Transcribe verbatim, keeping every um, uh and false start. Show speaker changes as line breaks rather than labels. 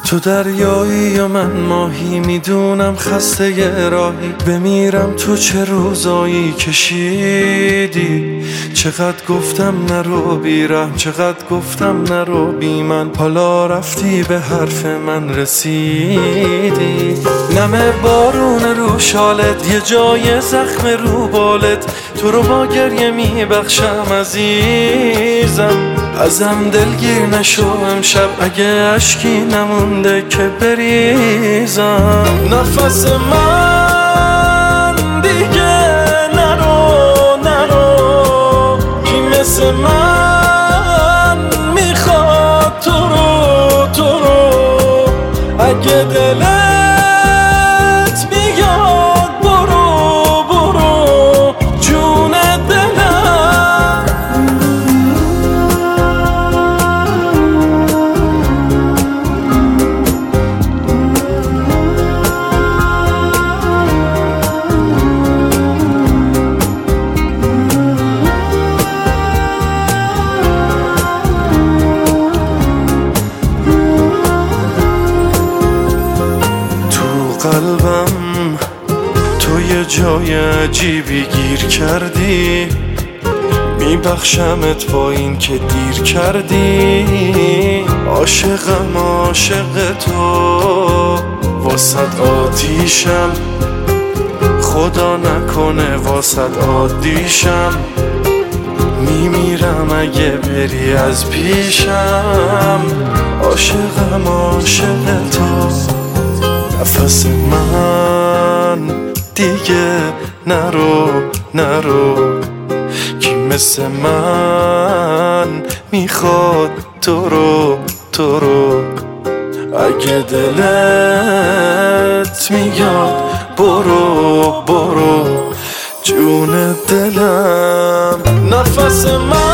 تو دریایی یا من ماهی، میدونم خسته ی راهی، بمیرم تو چه روزایی کشیدی. چقدر گفتم نرو بیرم، چقدر گفتم نرو بی من، حالا رفتی به حرف من رسیدی. نمه بارون رو شالت، یه جای زخم رو بالت، تو رو با گریه میبخشم عزیزم. ازم دلگیر نشو امشب، اگه عشقی نمونده که بریزم. نفس من دیگه نرو نرو، کی مثل من میخواد تو رو تو رو. اگه دلت میاد برو برو، جون دلم. قلبم تو یه جای عجیبی گیر کردی، میبخشمت با این که دیر کردی. عاشقم عاشق تو، واسد آتیشم، خدا نکنه واسد عادیشم. میمیرم اگه بری از پیشم، عاشقم عاشق تو. نفس من دیگه نرو نرو، کی مثل من میخواد تو رو تو رو. اگه دلت میاد برو برو، جون دلم. نفس من